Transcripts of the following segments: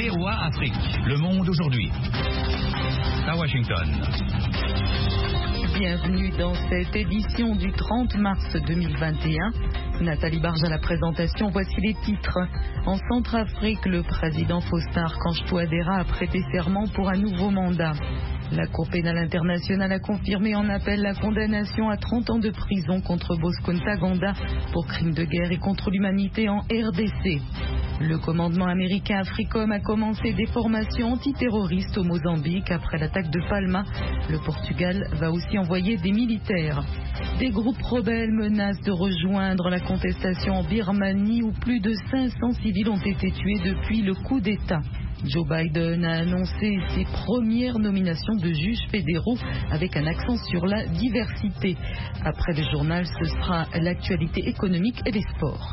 VOA Afrique. Le monde aujourd'hui. À Washington. Bienvenue dans cette édition du 30 mars 2021. Nathalie Barge à la présentation, voici les titres. En Centrafrique, le président Faustin Archange Touadéra a prêté serment pour un nouveau mandat. La Cour pénale internationale a confirmé en appel la condamnation à 30 ans de prison contre Bosco Ntaganda pour crimes de guerre et contre l'humanité en RDC. Le commandement américain AFRICOM a commencé des formations antiterroristes au Mozambique après l'attaque de Palma. Le Portugal va aussi envoyer des militaires. Des groupes rebelles menacent de rejoindre la contestation en Birmanie où plus de 500 civils ont été tués depuis le coup d'État. Joe Biden a annoncé ses premières nominations de juges fédéraux avec un accent sur la diversité. Après le journal, ce sera l'actualité économique et les sports.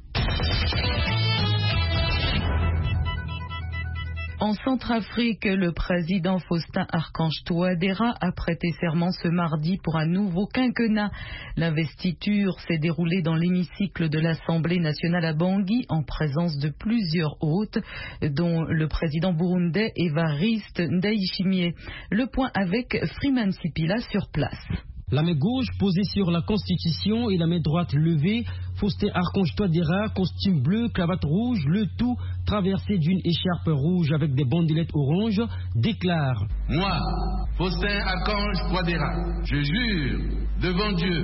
En Centrafrique, le président Faustin Archange Touadéra a prêté serment ce mardi pour un nouveau quinquennat. L'investiture s'est déroulée dans l'hémicycle de l'Assemblée nationale à Bangui en présence de plusieurs hôtes, dont le président burundais Évariste Ndayishimiye. Le point avec Freeman Sipila sur place. La main gauche posée sur la Constitution et la main droite levée, Faustin Archange Touadéra, costume bleu, cravate rouge, le tout traversé d'une écharpe rouge avec des bandelettes oranges, déclare: Moi, Faustin Archange Touadéra, je jure devant Dieu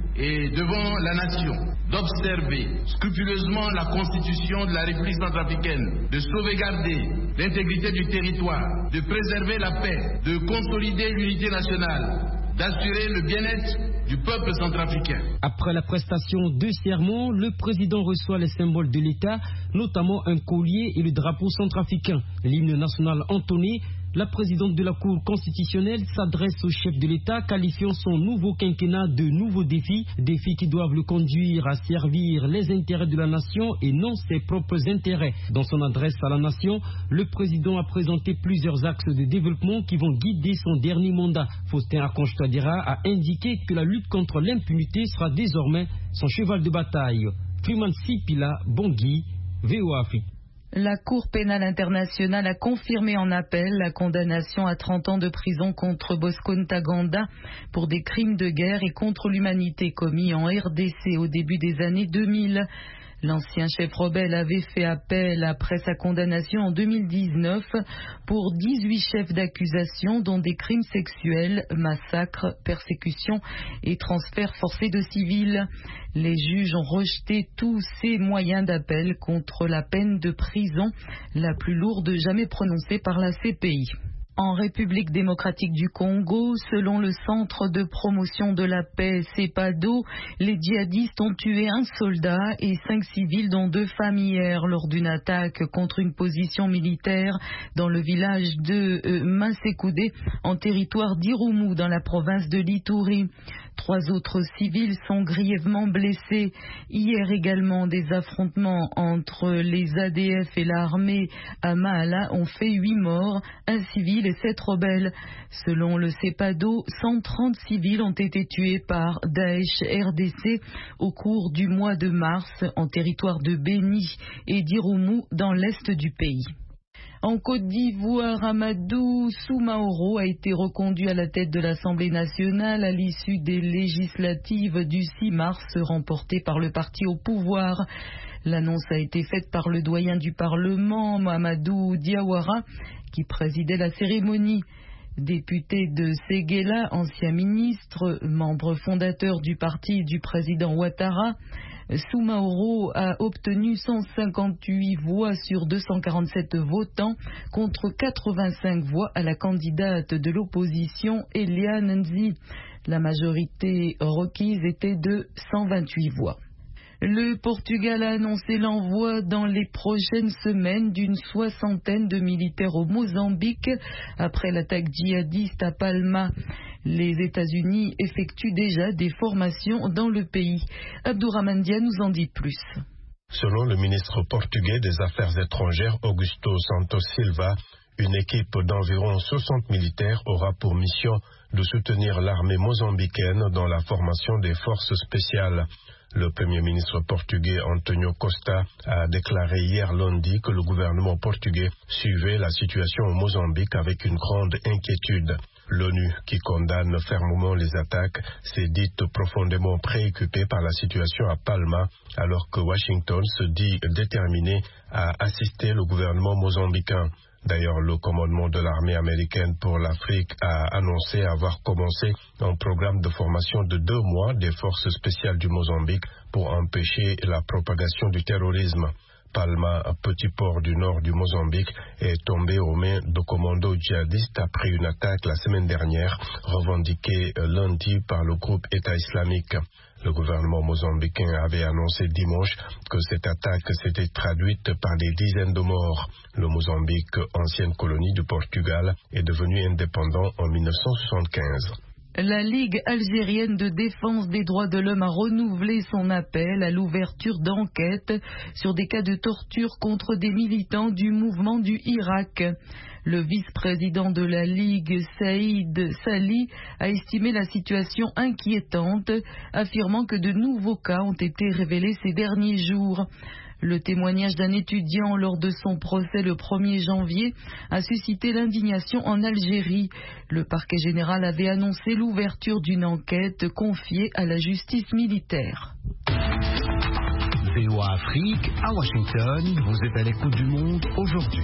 et devant la nation d'observer scrupuleusement la Constitution de la République centrafricaine, de sauvegarder l'intégrité du territoire, de préserver la paix, de consolider l'unité nationale, d'assurer le bien-être du peuple centrafricain. Après la prestation de serment, le président reçoit les symboles de l'État, notamment un collier et le drapeau centrafricain. L'hymne national entonné, la présidente de la Cour constitutionnelle s'adresse au chef de l'État, qualifiant son nouveau quinquennat de nouveaux défis qui doivent le conduire à servir les intérêts de la nation et non ses propres intérêts. Dans son adresse à la nation, le président a présenté plusieurs axes de développement qui vont guider son dernier mandat. Faustin Archange Touadéra a indiqué que la lutte contre l'impunité sera désormais son cheval de bataille. Freeman Sipila, Bangui, VOA Afrique. La Cour pénale internationale a confirmé en appel la condamnation à 30 ans de prison contre Bosco Ntaganda pour des crimes de guerre et contre l'humanité commis en RDC au début des années 2000. L'ancien chef rebelle avait fait appel après sa condamnation en 2019 pour 18 chefs d'accusation dont des crimes sexuels, massacres, persécutions et transferts forcés de civils. Les juges ont rejeté tous ces moyens d'appel contre la peine de prison, la plus lourde jamais prononcée par la CPI. En République démocratique du Congo, selon le Centre de promotion de la paix CEPADO, les djihadistes ont tué un soldat et 5 civils dont 2 femmes hier lors d'une attaque contre une position militaire dans le village de Massekoudé en territoire d'Irumu dans la province de l'Ituri. 3 autres civils sont grièvement blessés. Hier également, des affrontements entre les ADF et l'armée à Maala ont fait 8 morts, 1 civil et 7 rebelles. Selon le CEPADO, 130 civils ont été tués par Daesh RDC au cours du mois de mars en territoire de Béni et d'Irumu dans l'est du pays. En Côte d'Ivoire, Amadou Soumaoro a été reconduit à la tête de l'Assemblée nationale à l'issue des législatives du 6 mars remportées par le parti au pouvoir. L'annonce a été faite par le doyen du Parlement, Mahamadou Diawara, qui présidait la cérémonie. Député de Séguéla, ancien ministre, membre fondateur du parti du président Ouattara, Soumaoro a obtenu 158 voix sur 247 votants contre 85 voix à la candidate de l'opposition Eliane Nzi. La majorité requise était de 128 voix. Le Portugal a annoncé l'envoi dans les prochaines semaines d'une 60aine de militaires au Mozambique après l'attaque djihadiste à Palma. Les États-Unis effectuent déjà des formations dans le pays. Abdourahmane Dia nous en dit plus. Selon le ministre portugais des Affaires étrangères Augusto Santos Silva, une équipe d'environ 60 militaires aura pour mission de soutenir l'armée mozambicaine dans la formation des forces spéciales. Le Premier ministre portugais António Costa a déclaré hier lundi que le gouvernement portugais suivait la situation au Mozambique avec une grande inquiétude. L'ONU, qui condamne fermement les attaques, s'est dite profondément préoccupée par la situation à Palma, alors que Washington se dit déterminé à assister le gouvernement mozambicain. D'ailleurs, le commandement de l'armée américaine pour l'Afrique a annoncé avoir commencé un programme de formation de 2 mois des forces spéciales du Mozambique pour empêcher la propagation du terrorisme. Palma, petit port du nord du Mozambique, est tombé aux mains de commandos djihadistes après une attaque la semaine dernière, revendiquée lundi par le groupe État islamique. Le gouvernement mozambicain avait annoncé dimanche que cette attaque s'était traduite par des dizaines de morts. Le Mozambique, ancienne colonie du Portugal, est devenu indépendant en 1975. La Ligue algérienne de défense des droits de l'homme a renouvelé son appel à l'ouverture d'enquêtes sur des cas de torture contre des militants du mouvement du Irak. Le vice-président de la Ligue, Saïd Sali, a estimé la situation inquiétante, affirmant que de nouveaux cas ont été révélés ces derniers jours. Le témoignage d'un étudiant lors de son procès le 1er janvier a suscité l'indignation en Algérie. Le parquet général avait annoncé l'ouverture d'une enquête confiée à la justice militaire. VOA Afrique, à Washington, vous êtes à l'écoute du monde aujourd'hui.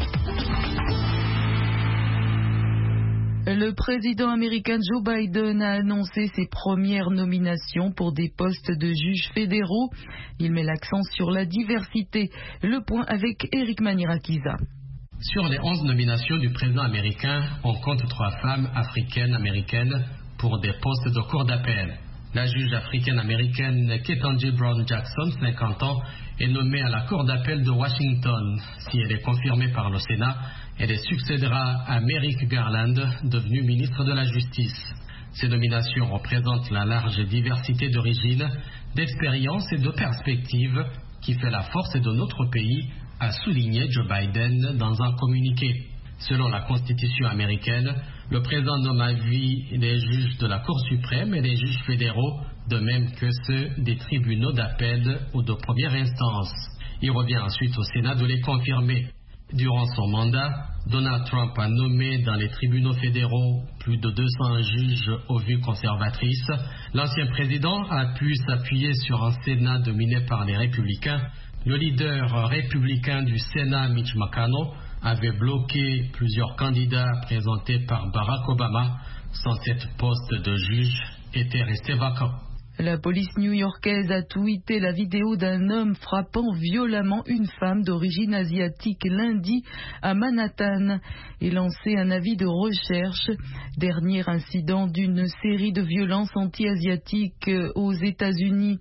Le président américain Joe Biden a annoncé ses premières nominations pour des postes de juges fédéraux. Il met l'accent sur la diversité. Le point avec Eric Manirakiza. Sur les 11 nominations du président américain, on compte 3 femmes africaines-américaines pour des postes de cour d'appel. La juge africaine-américaine Ketanji Brown Jackson, 50 ans, est nommée à la cour d'appel de Washington. Si elle est confirmée par le Sénat, elle succédera à Merrick Garland, devenu ministre de la Justice. Ces nominations représentent la large diversité d'origine, d'expérience et de perspectives qui fait la force de notre pays, a souligné Joe Biden dans un communiqué. Selon la Constitution américaine, le président nomme à vie les juges de la Cour suprême et les juges fédéraux, de même que ceux des tribunaux d'appel ou de première instance. Il revient ensuite au Sénat de les confirmer. Durant son mandat, Donald Trump a nommé dans les tribunaux fédéraux plus de 200 juges aux vues conservatrices. L'ancien président a pu s'appuyer sur un Sénat dominé par les républicains. Le leader républicain du Sénat, Mitch McConnell, avait bloqué plusieurs candidats présentés par Barack Obama. 107 postes de juges étaient restés vacants. La police new-yorkaise a tweeté la vidéo d'un homme frappant violemment une femme d'origine asiatique lundi à Manhattan et lancé un avis de recherche. Dernier incident d'une série de violences anti-asiatiques aux États-Unis.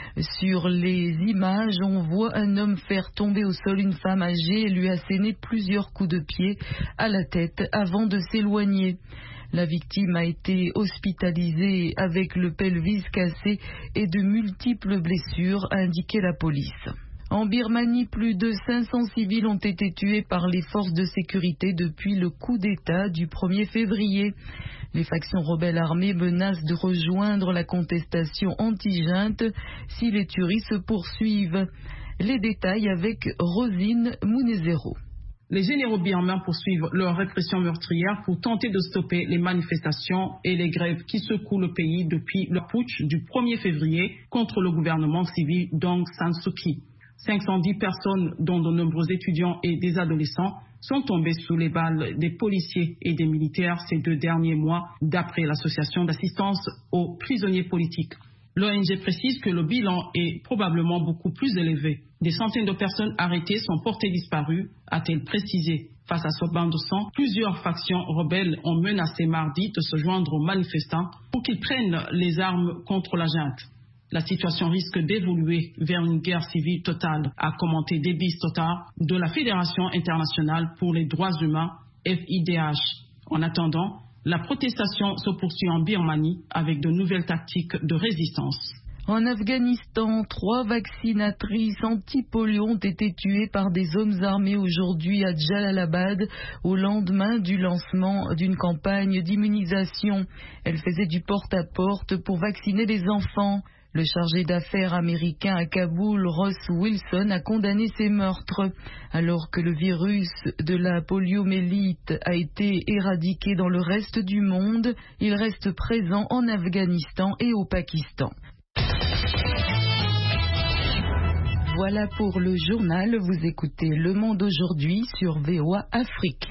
Sur les images, on voit un homme faire tomber au sol une femme âgée et lui asséner plusieurs coups de pied à la tête avant de s'éloigner. La victime a été hospitalisée avec le pelvis cassé et de multiples blessures, a indiqué la police. En Birmanie, plus de 500 civils ont été tués par les forces de sécurité depuis le coup d'État du 1er février. Les factions rebelles armées menacent de rejoindre la contestation anti-junte si les tueries se poursuivent. Les détails avec Rosine Mounezero. Les généraux birmans poursuivent leur répression meurtrière pour tenter de stopper les manifestations et les grèves qui secouent le pays depuis le putsch du 1er février contre le gouvernement civil d'Aung San Suu Kyi. 510 personnes, dont de nombreux étudiants et des adolescents, sont tombées sous les balles des policiers et des militaires ces 2 derniers mois, d'après l'association d'assistance aux prisonniers politiques. L'ONG précise que le bilan est probablement beaucoup plus élevé. Des centaines de personnes arrêtées sont portées disparues, a-t-elle précisé. Face à ce bain de sang, plusieurs factions rebelles ont menacé mardi de se joindre aux manifestants pour qu'ils prennent les armes contre la junte. La situation risque d'évoluer vers une guerre civile totale, a commenté Debbie Stothard de la Fédération internationale pour les droits humains, FIDH. En attendant, la protestation se poursuit en Birmanie avec de nouvelles tactiques de résistance. En Afghanistan, 3 vaccinatrices anti-polio ont été tuées par des hommes armés aujourd'hui à Jalalabad au lendemain du lancement d'une campagne d'immunisation. Elles faisaient du porte-à-porte pour vacciner les enfants. Le chargé d'affaires américain à Kaboul, Ross Wilson, a condamné ces meurtres. Alors que le virus de la poliomyélite a été éradiqué dans le reste du monde, il reste présent en Afghanistan et au Pakistan. Voilà pour le journal. Vous écoutez Le Monde aujourd'hui sur VOA Afrique.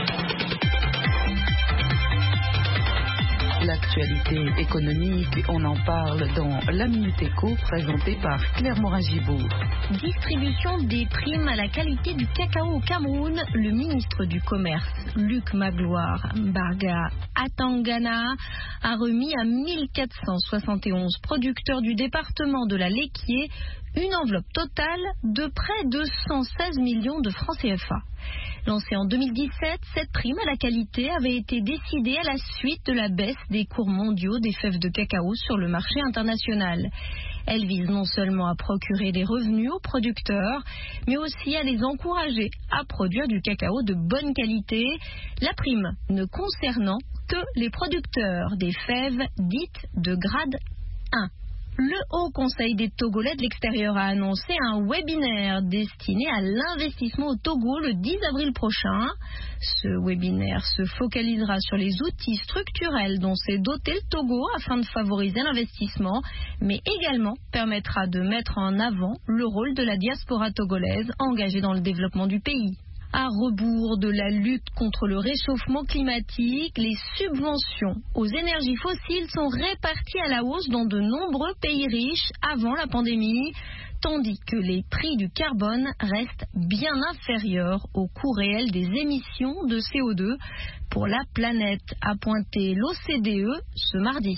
L'actualité économique, on en parle dans la Minute Éco, présentée par Claire Morin-Gibourg. Distribution des primes à la qualité du cacao au Cameroun. Le ministre du Commerce, Luc Magloire Mbarga Atangana, a remis à 1471 producteurs du département de la Léquier une enveloppe totale de près de 116 millions de francs CFA. Lancée en 2017, cette prime à la qualité avait été décidée à la suite de la baisse des cours mondiaux des fèves de cacao sur le marché international. Elle vise non seulement à procurer des revenus aux producteurs, mais aussi à les encourager à produire du cacao de bonne qualité, la prime ne concernant que les producteurs des fèves dites de grade 1. Le Haut Conseil des Togolais de l'extérieur a annoncé un webinaire destiné à l'investissement au Togo le 10 avril prochain. Ce webinaire se focalisera sur les outils structurels dont s'est doté le Togo afin de favoriser l'investissement, mais également permettra de mettre en avant le rôle de la diaspora togolaise engagée dans le développement du pays. À rebours de la lutte contre le réchauffement climatique, les subventions aux énergies fossiles sont réparties à la hausse dans de nombreux pays riches avant la pandémie, tandis que les prix du carbone restent bien inférieurs au coût réel des émissions de CO2 pour la planète, a pointé l'OCDE ce mardi.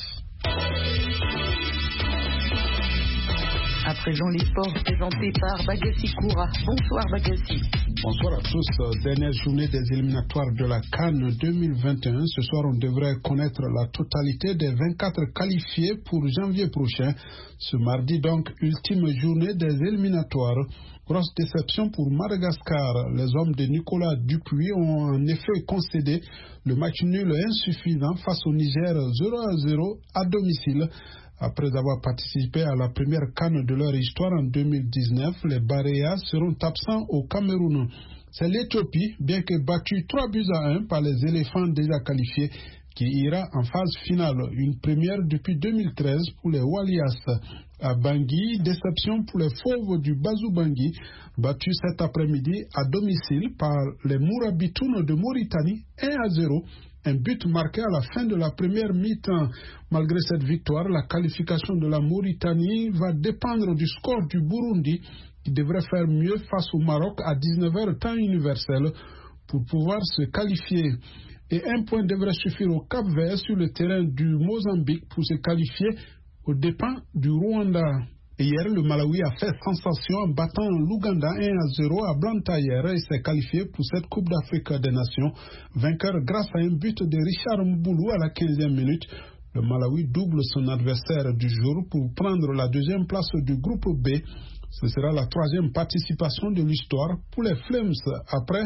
À présent, les sports présentés par Bagassi Koura. Bonsoir Bagassi. Bonsoir à tous. Dernière journée des éliminatoires de la CAN 2021. Ce soir, on devrait connaître la totalité des 24 qualifiés pour janvier prochain. Ce mardi, donc, ultime journée des éliminatoires. Grosse déception pour Madagascar. Les hommes de Nicolas Dupuis ont en effet concédé le match nul insuffisant face au Niger 0-0 à domicile. Après avoir participé à la première CAN de leur histoire en 2019, les Baréas seront absents au Cameroun. C'est l'Éthiopie, bien que battue 3-1 par les éléphants déjà qualifiés, qui ira en phase finale. Une première depuis 2013 pour les Walias. À Bangui, déception pour les Fauves du Bazou Bangui, battus cet après-midi à domicile par les Mourabitounes de Mauritanie 1-0. Un but marqué à la fin de la première mi-temps. Malgré cette victoire, la qualification de la Mauritanie va dépendre du score du Burundi, qui devrait faire mieux face au Maroc à 19h temps universel pour pouvoir se qualifier. Et un point devrait suffire au Cap-Vert sur le terrain du Mozambique pour se qualifier aux dépens du Rwanda. Et hier, le Malawi a fait sensation en battant l'Ouganda 1-0 à Blantyre et s'est qualifié pour cette Coupe d'Afrique des Nations. Vainqueur grâce à un but de Richard Mboulou à la 15e minute. Le Malawi double son adversaire du jour pour prendre la deuxième place du groupe B. Ce sera la troisième participation de l'histoire pour les Flames après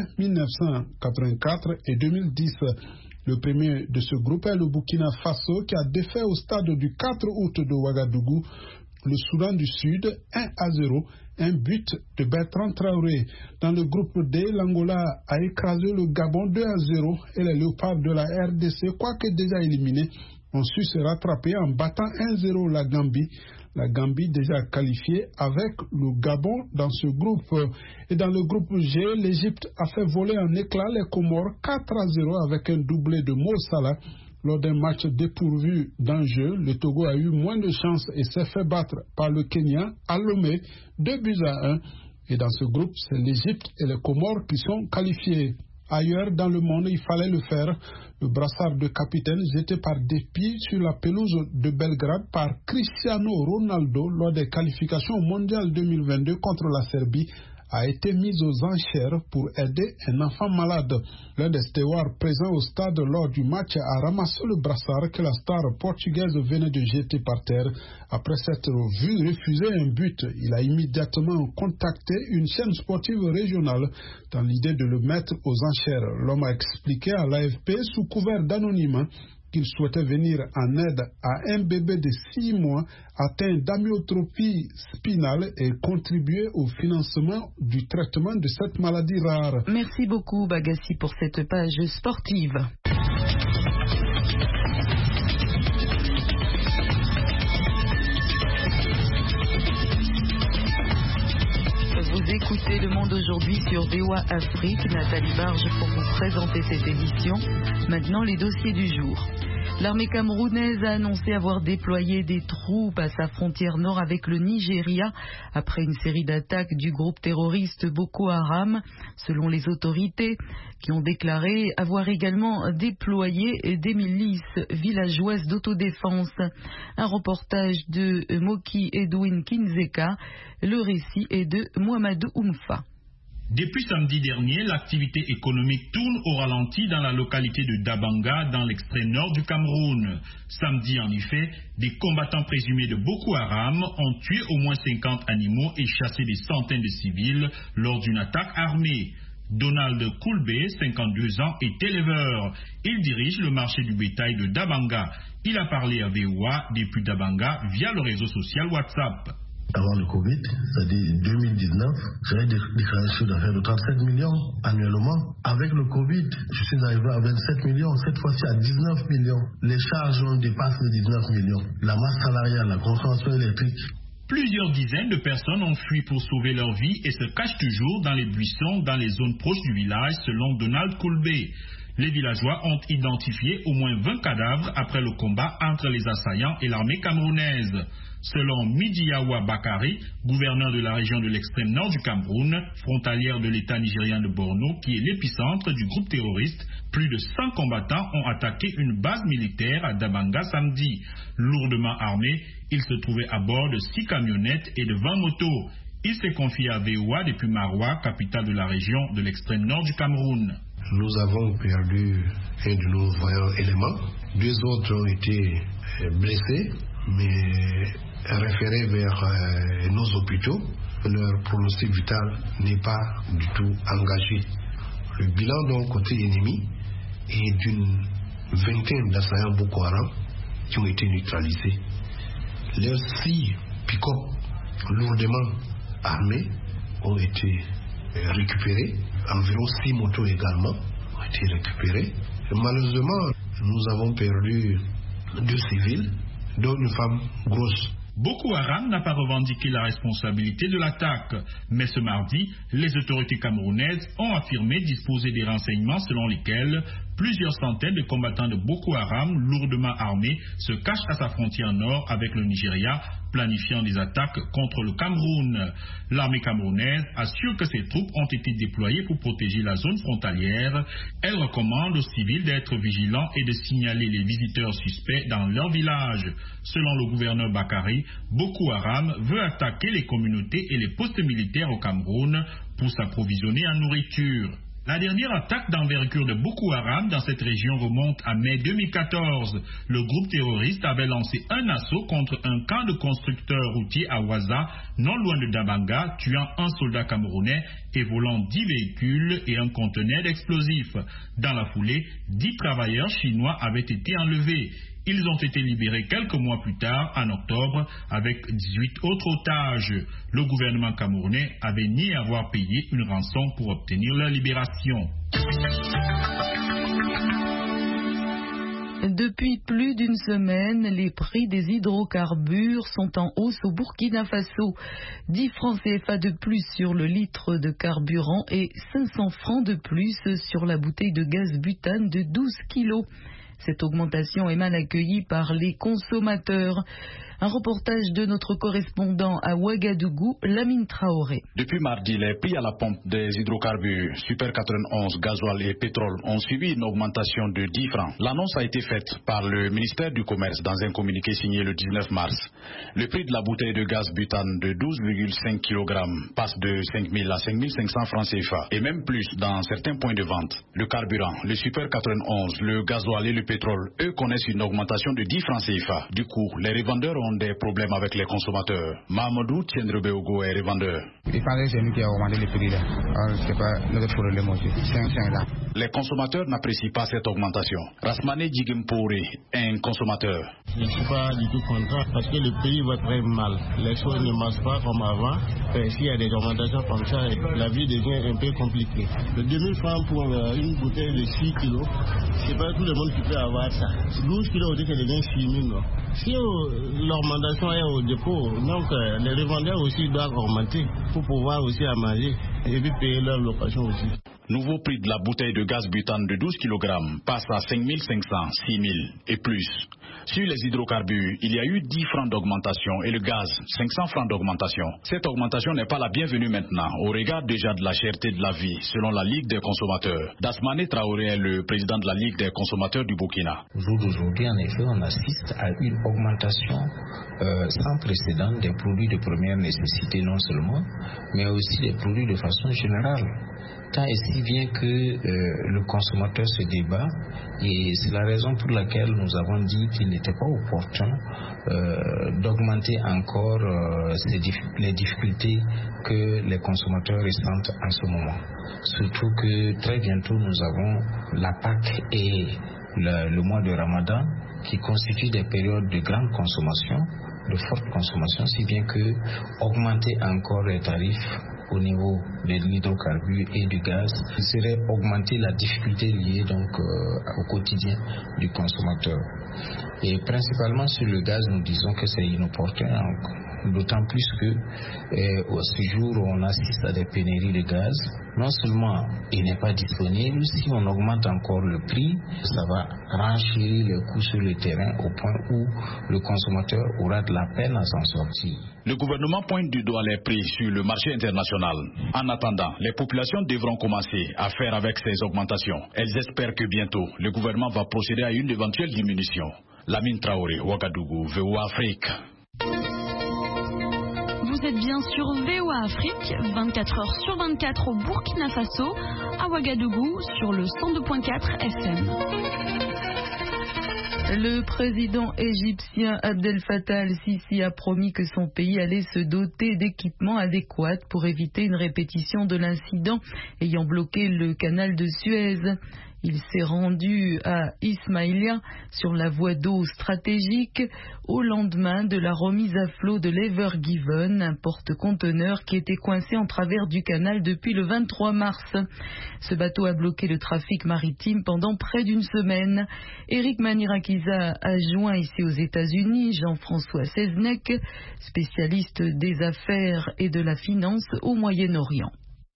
1984 et 2010. Le premier de ce groupe est le Burkina Faso qui a défait au stade du 4 août de Ouagadougou le Soudan du Sud 1-0, un but de Bertrand Traoré. Dans le groupe D, l'Angola a écrasé le Gabon 2-0 et les Léopards de la RDC, quoique déjà éliminés, ont su se rattraper en battant 1-0 la Gambie. La Gambie déjà qualifiée avec le Gabon dans ce groupe. Et dans le groupe G, l'Égypte a fait voler en éclats les Comores 4-0 avec un doublé de Mo Salah. Lors d'un match dépourvu d'enjeu, le Togo a eu moins de chance et s'est fait battre par le Kenya à Lomé 2-1. Et dans ce groupe, c'est l'Égypte et les Comores qui sont qualifiés. Ailleurs dans le monde, il fallait le faire. Le brassard de capitaine jeté par dépit sur la pelouse de Belgrade par Cristiano Ronaldo lors des qualifications au Mondial 2022 contre la Serbie a été mise aux enchères pour aider un enfant malade. L'un des stewards présents au stade lors du match a ramassé le brassard que la star portugaise venait de jeter par terre. Après s'être vu refuser un but, il a immédiatement contacté une chaîne sportive régionale dans l'idée de le mettre aux enchères. L'homme a expliqué à l'AFP sous couvert d'anonymat qu'il souhaitait venir en aide à un bébé de 6 mois atteint d'amyotropie spinale et contribuer au financement du traitement de cette maladie rare. Merci beaucoup Bagassi pour cette page sportive. Vous écoutez Le Monde aujourd'hui sur VOA Afrique. Nathalie Barge pour vous présenter cette édition. Maintenant, les dossiers du jour. L'armée camerounaise a annoncé avoir déployé des troupes à sa frontière nord avec le Nigeria après une série d'attaques du groupe terroriste Boko Haram, selon les autorités, qui ont déclaré avoir également déployé des milices villageoises d'autodéfense. Un reportage de Moki Edwin Kinzeka, le récit est de Mohamedou Oumfa. Depuis samedi dernier, l'activité économique tourne au ralenti dans la localité de Dabanga, dans l'extrême nord du Cameroun. Samedi, en effet, des combattants présumés de Boko Haram ont tué au moins 50 animaux et chassé des centaines de civils lors d'une attaque armée. Donald Koulbe, 52 ans, est éleveur. Il dirige le marché du bétail de Dabanga. Il a parlé à VOA depuis Dabanga via le réseau social WhatsApp. Avant le Covid, c'est-à-dire 2019, j'avais déclaré un chiffre d'affaires de 37 millions annuellement. Avec le Covid, je suis arrivé à 27 millions, cette fois-ci à 19 millions. Les charges ont dépassé les 19 millions. La masse salariale, la consommation électrique. Plusieurs dizaines de personnes ont fui pour sauver leur vie et se cachent toujours dans les buissons dans les zones proches du village, selon Donald Koulbe. Les villageois ont identifié au moins 20 cadavres après le combat entre les assaillants et l'armée camerounaise. Selon Midiawa Bakari, gouverneur de la région de l'extrême nord du Cameroun, frontalière de l'État nigérien de Borno, qui est l'épicentre du groupe terroriste, plus de 100 combattants ont attaqué une base militaire à Dabanga samedi. Lourdement armés, ils se trouvaient à bord de 6 camionnettes et de 20 motos. Il s'est confié à VOA depuis Maroua, capitale de la région de l'extrême nord du Cameroun. Nous avons perdu un de nos vaillants éléments. 2 autres ont été blessés, mais référés vers nos hôpitaux. Leur pronostic vital n'est pas du tout engagé. Le bilan d'un côté ennemi est d'une vingtaine d'assaillants Boko Haram qui ont été neutralisés. Leurs 6 pick-up lourdement armés ont été récupérés. Environ 6 motos également ont été récupérées. Et malheureusement, nous avons perdu 2 civils, dont une femme grosse. Boko Haram n'a pas revendiqué la responsabilité de l'attaque, mais ce mardi, les autorités camerounaises ont affirmé disposer des renseignements selon lesquels plusieurs centaines de combattants de Boko Haram lourdement armés se cachent à sa frontière nord avec le Nigeria, planifiant des attaques contre le Cameroun. L'armée camerounaise assure que ses troupes ont été déployées pour protéger la zone frontalière. Elle recommande aux civils d'être vigilants et de signaler les visiteurs suspects dans leur village. Selon le gouverneur Bakari, Boko Haram veut attaquer les communautés et les postes militaires au Cameroun pour s'approvisionner en nourriture. La dernière attaque d'envergure de Boko Haram dans cette région remonte à mai 2014. Le groupe terroriste avait lancé un assaut contre un camp de constructeurs routiers à Waza, non loin de Dabanga, tuant un soldat camerounais et volant 10 véhicules et un conteneur d'explosifs. Dans la foulée, 10 travailleurs chinois avaient été enlevés. Ils ont été libérés quelques mois plus tard, en octobre, avec 18 autres otages. Le gouvernement camerounais avait nié avoir payé une rançon pour obtenir leur libération. Depuis plus d'une semaine, les prix des hydrocarbures sont en hausse au Burkina Faso. 10 francs CFA de plus sur le litre de carburant et 500 francs de plus sur la bouteille de gaz butane de 12 kilos. Cette augmentation est mal accueillie par les consommateurs. Un reportage de notre correspondant à Ouagadougou, Lamine Traoré. Depuis mardi, les prix à la pompe des hydrocarbures, Super 91, gasoil et pétrole ont subi une augmentation de 10 francs. L'annonce a été faite par le ministère du Commerce dans un communiqué signé le 19 mars. Le prix de la bouteille de gaz butane de 12,5 kg passe de 5 000 à 5 500 francs CFA et même plus dans certains points de vente. Le carburant, le Super 91, le gasoil et le pétrole, eux connaissent une augmentation de 10 francs CFA. Du coup, les revendeurs ont des problèmes avec les consommateurs. Mamadou Tiendrebeogo est revendeur. Il paraît que c'est nous qui avons augmenté les prix là. Alors, c'est pas notre problème aussi. 5 là. Les consommateurs n'apprécient pas cette augmentation. Rasmane Djigempore, un consommateur. Je ne suis pas du tout content parce que le pays va très mal. Les choses ne marchent pas comme avant. S'il y a des augmentations comme ça, la vie devient un peu compliquée. Le 2000 francs pour une bouteille de 6 kilos, c'est pas tout le monde qui peut avoir ça. 12 kilos, on dit que ça devient 6 000. Si l'augmentation est au dépôt, donc les revendeurs aussi doivent augmenter pour pouvoir aussi à manger et puis payer leur location aussi. Nouveau prix de la bouteille de gaz butane de 12 kg passe à 5 500, 6 000 et plus. Sur les hydrocarbures, il y a eu 10 francs d'augmentation et le gaz, 500 francs d'augmentation. Cette augmentation n'est pas la bienvenue maintenant, au regard déjà de la cherté de la vie, selon la Ligue des consommateurs. Dasmane Traoré est le président de la Ligue des consommateurs du Burkina. Au jour d'aujourd'hui, en effet, on assiste à une augmentation sans précédent des produits de première nécessité non seulement, mais aussi des produits de façon générale. Tant et si bien que le consommateur se débat, et c'est la raison pour laquelle nous avons dit qu'il n'était pas opportun d'augmenter encore les difficultés que les consommateurs ressentent en ce moment. Surtout que très bientôt nous avons la Pâque et le mois de Ramadan qui constituent des périodes de grande consommation, de forte consommation, si bien que augmenter encore les tarifs au niveau de l'hydrocarbure et du gaz, il serait augmenter la difficulté liée donc au quotidien du consommateur. Et principalement sur le gaz, nous disons que c'est inopportun, d'autant plus que au séjour où on assiste à des pénuries de gaz, non seulement il n'est pas disponible, si on augmente encore le prix, ça va renchérir les coûts sur le terrain au point où le consommateur aura de la peine à s'en sortir. Le gouvernement pointe du doigt les prix sur le marché international. En attendant, les populations devront commencer à faire avec ces augmentations. Elles espèrent que bientôt, le gouvernement va procéder à une éventuelle diminution. Lamine Traoré, Ouagadougou, VOA Afrique. Vous êtes bien sur VOA Afrique, 24 heures sur 24 au Burkina Faso, à Ouagadougou, sur le 102.4 FM. Le président égyptien Abdel Fattah al-Sisi a promis que son pays allait se doter d'équipements adéquats pour éviter une répétition de l'incident ayant bloqué le canal de Suez. Il s'est rendu à Ismaïlia sur la voie d'eau stratégique au lendemain de la remise à flot de l'Ever Given, un porte-conteneur qui était coincé en travers du canal depuis le 23 mars. Ce bateau a bloqué le trafic maritime pendant près d'une semaine. Eric Manirakiza a joint ici aux États-Unis Jean-François Seznec, spécialiste des affaires et de la finance au Moyen-Orient.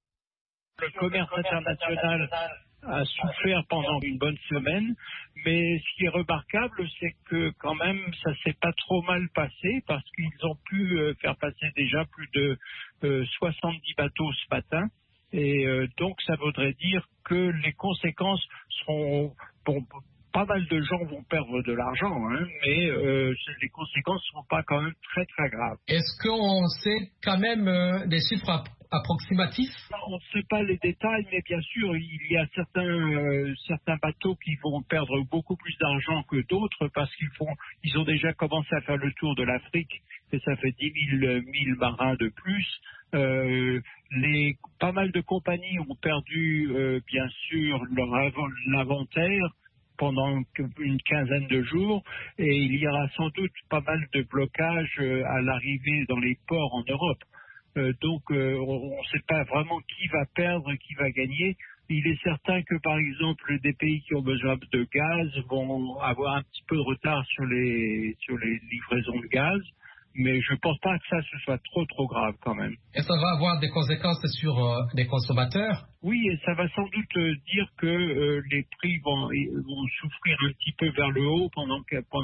Le commerce international a souffert pendant une bonne semaine, mais ce qui est remarquable, c'est que quand même ça s'est pas trop mal passé parce qu'ils ont pu faire passer déjà plus de 70 bateaux ce matin, et donc ça voudrait dire que les conséquences seront pas mal de gens vont perdre de l'argent, mais les conséquences ne seront pas quand même très très graves. Est-ce qu'on sait quand même des chiffres approximatifs? On ne sait pas les détails, mais bien sûr, il y a certains bateaux qui vont perdre beaucoup plus d'argent que d'autres parce qu'ils ont déjà commencé à faire le tour de l'Afrique et ça fait 10 000 marins de plus. Pas mal de compagnies ont perdu, bien sûr, l'inventaire pendant une quinzaine de jours, et il y aura sans doute pas mal de blocages à l'arrivée dans les ports en Europe. Donc on ne sait pas vraiment qui va perdre, qui va gagner. Il est certain que par exemple des pays qui ont besoin de gaz vont avoir un petit peu de retard sur les livraisons de gaz, mais je ne pense pas que ça ce soit trop grave quand même. Et ça va avoir des conséquences sur les consommateurs? Oui, et ça va sans doute dire que les prix vont souffrir un petit peu vers le haut pendant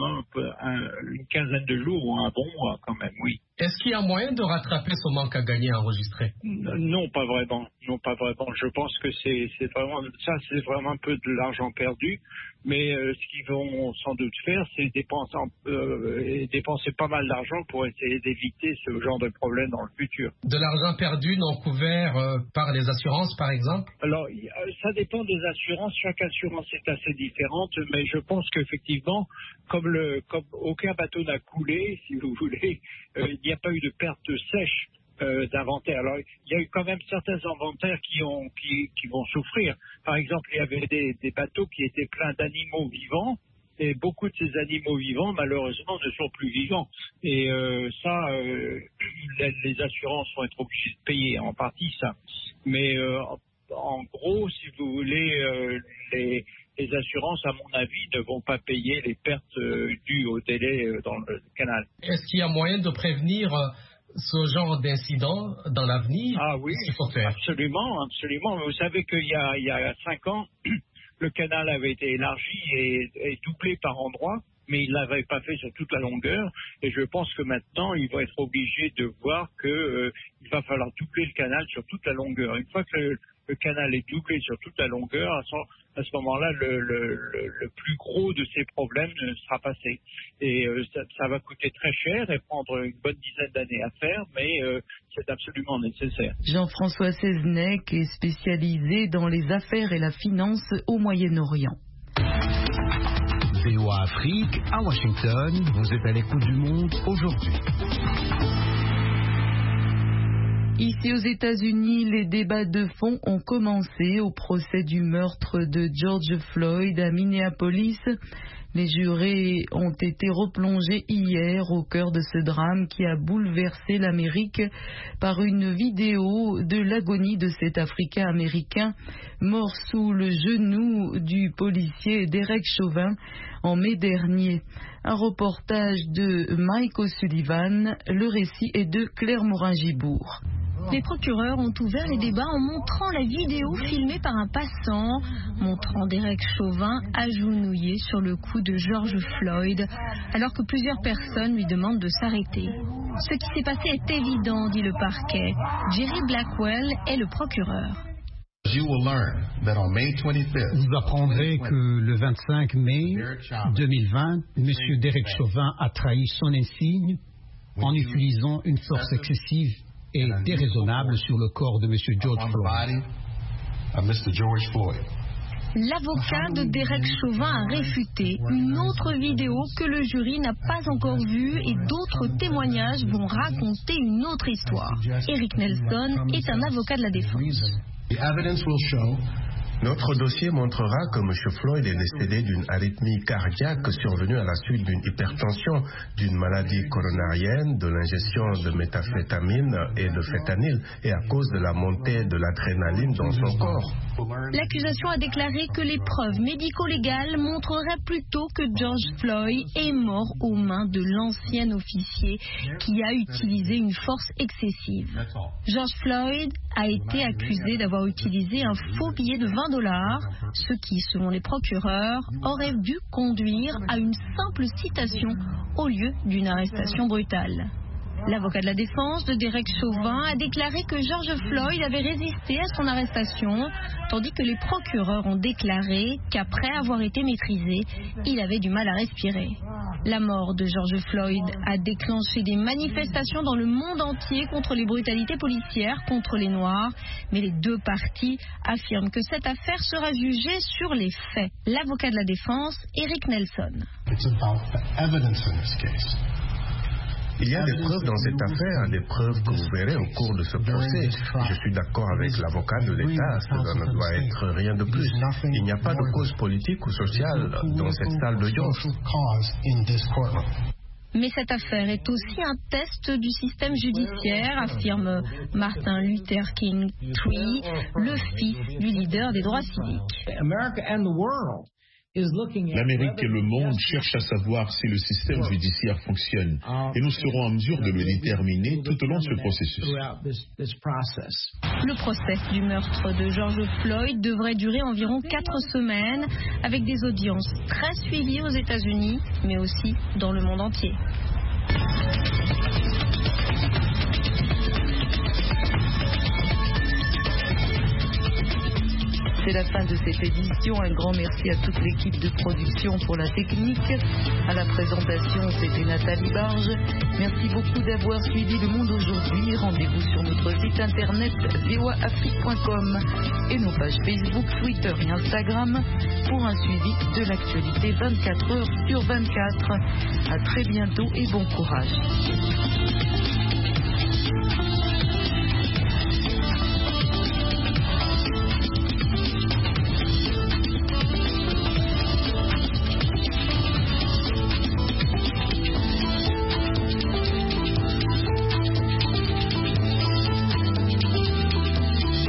une quinzaine de jours ou un bon mois quand même, oui. Est-ce qu'il y a moyen de rattraper ce manque à gagner enregistré? Non, pas vraiment. Non, pas vraiment. Je pense que c'est vraiment un peu de l'argent perdu. Mais ce qu'ils vont sans doute faire, c'est dépenser pas mal d'argent pour essayer d'éviter ce genre de problème dans le futur. De l'argent perdu non couvert par les assurances, par exemple? Alors, ça dépend des assurances. Chaque assurance est assez différente, mais je pense qu'effectivement, comme aucun bateau n'a coulé, si vous voulez, il n'y a pas eu de perte sèche d'inventaires. Alors, il y a eu quand même certains inventaires qui vont souffrir. Par exemple, il y avait des bateaux qui étaient pleins d'animaux vivants, et beaucoup de ces animaux vivants, malheureusement, ne sont plus vivants. Et les assurances vont être obligées de payer en partie ça. Mais en gros, si vous voulez, les assurances, à mon avis, ne vont pas payer les pertes dues au délai dans le canal. Est-ce qu'il y a moyen de prévenir ce genre d'incident dans l'avenir? Ah oui, absolument. Vous savez qu'il y a 5 ans, le canal avait été élargi et doublé par endroits, mais il ne l'avait pas fait sur toute la longueur. Et je pense que maintenant, ils vont être obligés de voir qu'il va falloir doubler le canal sur toute la longueur. Une fois que le canal est doublé sur toute la longueur, à ce moment-là, le plus gros de ces problèmes sera passé. Et ça va coûter très cher et prendre une bonne dizaine d'années à faire, mais c'est absolument nécessaire. Jean-François Seznec est spécialisé dans les affaires et la finance au Moyen-Orient. VOA Afrique, à Washington, vous êtes à l'écoute du monde aujourd'hui. Ici aux États-Unis, les débats de fond ont commencé au procès du meurtre de George Floyd à Minneapolis. Les jurés ont été replongés hier au cœur de ce drame qui a bouleversé l'Amérique par une vidéo de l'agonie de cet Africain-Américain mort sous le genou du policier Derek Chauvin en mai dernier. Un reportage de Mike O'Sullivan, le récit est de Claire Morin-Gibourg. Les procureurs ont ouvert les débats en montrant la vidéo filmée par un passant, montrant Derek Chauvin agenouillé sur le cou de George Floyd, alors que plusieurs personnes lui demandent de s'arrêter. Ce qui s'est passé est évident, dit le parquet. Jerry Blackwell est le procureur. Vous apprendrez que le 25 mai 2020, M. Derek Chauvin a trahi son insigne en utilisant une force excessive et déraisonnable sur le corps de M. George Floyd. L'avocat de Derek Chauvin a réfuté une autre vidéo que le jury n'a pas encore vue et d'autres témoignages vont raconter une autre histoire. Eric Nelson est un avocat de la défense. Notre dossier montrera que M. Floyd est décédé d'une arythmie cardiaque survenue à la suite d'une hypertension, d'une maladie coronarienne, de l'ingestion de méthamphétamine et de fentanyl et à cause de la montée de l'adrénaline dans son corps. L'accusation a déclaré que les preuves médico-légales montreraient plutôt que George Floyd est mort aux mains de l'ancien officier qui a utilisé une force excessive. George Floyd a été accusé d'avoir utilisé un faux billet de $20, ce qui, selon les procureurs, aurait dû conduire à une simple citation au lieu d'une arrestation brutale. L'avocat de la défense de Derek Chauvin a déclaré que George Floyd avait résisté à son arrestation, tandis que les procureurs ont déclaré qu'après avoir été maîtrisé, il avait du mal à respirer. La mort de George Floyd a déclenché des manifestations dans le monde entier contre les brutalités policières contre les Noirs, mais les deux parties affirment que cette affaire sera jugée sur les faits. L'avocat de la défense, Eric Nelson. Il y a des preuves dans cette affaire, des preuves que vous verrez au cours de ce procès. Je suis d'accord avec l'avocat de l'État, cela ne doit être rien de plus. Il n'y a pas de cause politique ou sociale dans cette salle d'audience. Mais cette affaire est aussi un test du système judiciaire, affirme Martin Luther King III, le fils du leader des droits civiques. L'Amérique et le monde cherchent à savoir si le système judiciaire fonctionne et nous serons en mesure de le déterminer tout au long de ce processus. Le procès du meurtre de George Floyd devrait durer environ 4 semaines avec des audiences très suivies aux États-Unis mais aussi dans le monde entier. C'est la fin de cette édition. Un grand merci à toute l'équipe de production pour la technique. À la présentation, c'était Nathalie Barge. Merci beaucoup d'avoir suivi Le Monde aujourd'hui. Rendez-vous sur notre site internet voaafrique.com et nos pages Facebook, Twitter et Instagram pour un suivi de l'actualité 24 heures sur 24. À très bientôt et bon courage.